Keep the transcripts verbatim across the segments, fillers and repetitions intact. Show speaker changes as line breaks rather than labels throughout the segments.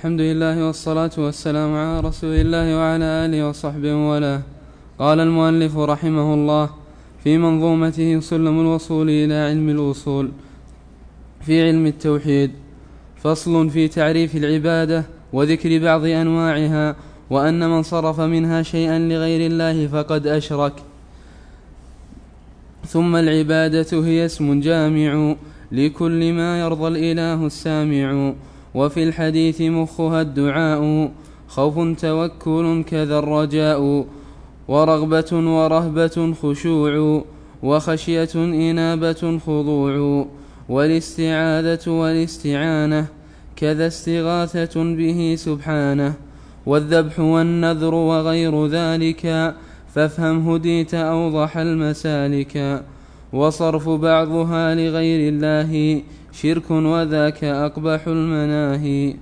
الحمد لله والصلاة والسلام على رسول الله وعلى آله وصحبه وله. قال المؤلف رحمه الله في منظومته سلم الوصول إلى علم الوصول في علم التوحيد: فصل في تعريف العبادة وذكر بعض أنواعها، وأن من صرف منها شيئا لغير الله فقد أشرك. ثم العبادة هي اسم جامع لكل ما يرضى الإله السامع، وفي الحديث مخها الدعاء، خوف توكل كذا الرجاء، ورغبة ورهبة خشوع، وخشية إنابة خضوع، والاستعاذة والاستعانة كذا استغاثة به سبحانه، والذبح والنذر وغير ذلك، فافهم هديت أوضح المسالك. وصرف بعضها لغير الله شرك وذاك أقبح المناهي.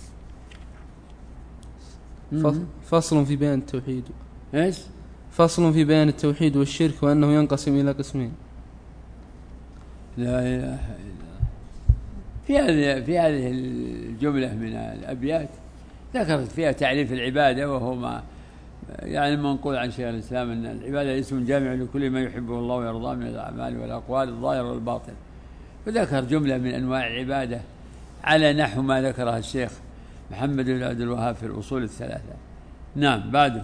فصل في بيان التوحيد.
ايش؟
فصل في بيان التوحيد والشرك وأنه ينقسم إلى قسمين.
لا إله إلا الله. في هذه في هذه الجملة من الأبيات ذكرت فيها تعريف العبادة، وهو ما يعني منقول عن شيخ الإسلام أن العبادة اسم جامع لكل ما يحبه الله ويرضاه من الأعمال والأقوال الظاهر والباطن، وذكر جملة من أنواع العبادة على نحو ما ذكرها الشيخ محمد بن عبد الوهاب في الأصول الثلاثة. نعم. بعده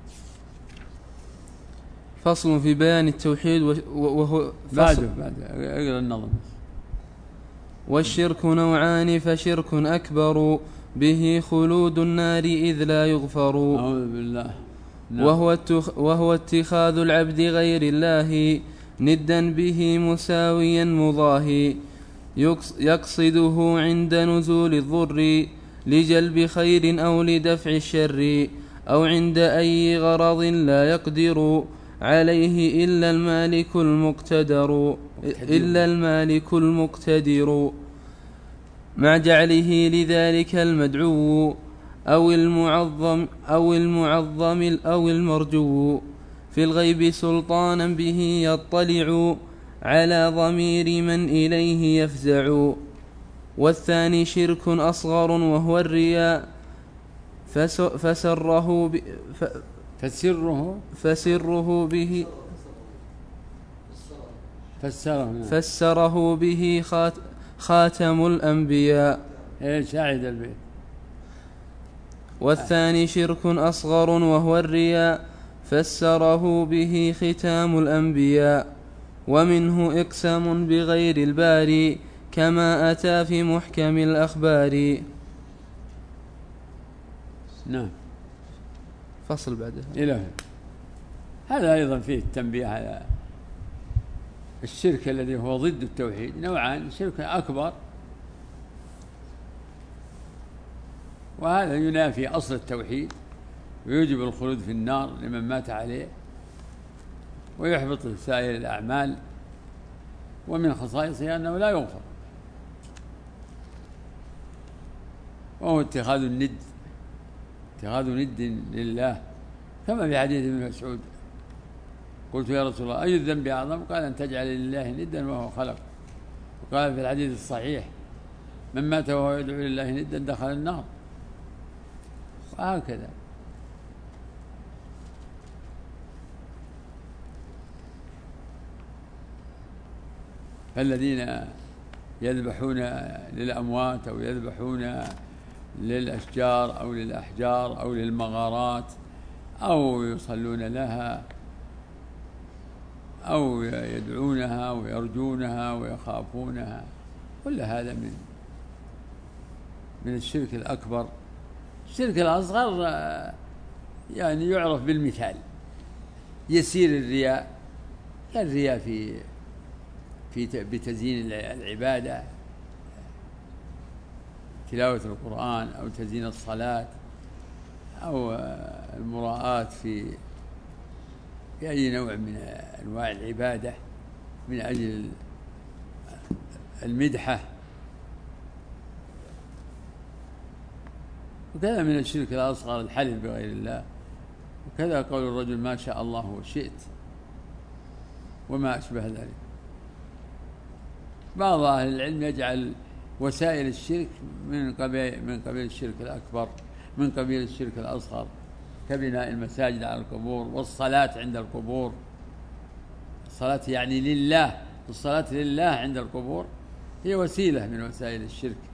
فصل في بيان التوحيد وهو
بعده بعده اقرأ النظم.
والشرك نوعان، فشرك أكبر به خلود النار إذ لا يغفر.
أعوذ بالله. نعم.
وهو, وهو اتخاذ العبد غير الله ندا به مساويا مضاهي، يقصده عند نزول الضر لجلب خير أو لدفع الشر، أو عند أي غرض لا يقدر عليه إلا المالك المقتدر إلا المالك المقتدر مع جعله لذلك المدعو أو المعظم أو المعظم أو المرجو، في الغيب سلطانا به يطلع على ضمير من إليه يفزع. والثاني شرك أصغر وهو الرياء، فسره ب ف
فسره
فسره به
فسره
فسره به خات خاتم الأنبياء.
ايش أعد البيت.
والثاني شرك أصغر وهو الرياء، فسره به ختام الأنبياء. ومنه إقسام بغير الباري كما أتى في محكم الأخبار.
نعم.
فصل بعده.
إلى هذا أيضا فيه التنبيه على الشرك الذي هو ضد التوحيد. نوعان: شرك أكبر، وهذا ينافي أصل التوحيد ويوجب الخلود في النار لمن مات عليه ويحبط سائر الأعمال، ومن خصائصه أنه لا يغفر، وهو اتخاذ الند اتخاذ ند لله، كما في حديث ابن مسعود: قلت يا رسول الله أي الذنب أعظم؟ قال أن تجعل لله ندا وهو خلق. وقال في الحديث الصحيح: من مات وهو يدعو لله ندا دخل النار. وهكذا. فالذين يذبحون للأموات أو يذبحون للأشجار أو للأحجار أو للمغارات أو يصلون لها أو يدعونها ويرجونها ويخافونها، كل هذا من من الشرك الأكبر. الشرك الأصغر يعني يعرف بالمثال: يسير الرياء، كالرياء في في بتزيين العبادة، تلاوة القرآن أو تزيين الصلاة أو المراءة في في أي نوع من أنواع العبادة من أجل المدحة. وكذا من الشرك الأصغر الحلف بغير الله، وكذا قول الرجل ما شاء الله وشئت وما أشبه ذلك. بعض أهل العلم يجعل وسائل الشرك من قبيل من قبيل الشرك الأكبر، من قبيل الشرك الأصغر، كبناء المساجد على القبور والصلاة عند القبور. الصلاة يعني لله، الصلاة لله عند القبور هي وسيلة من وسائل الشرك.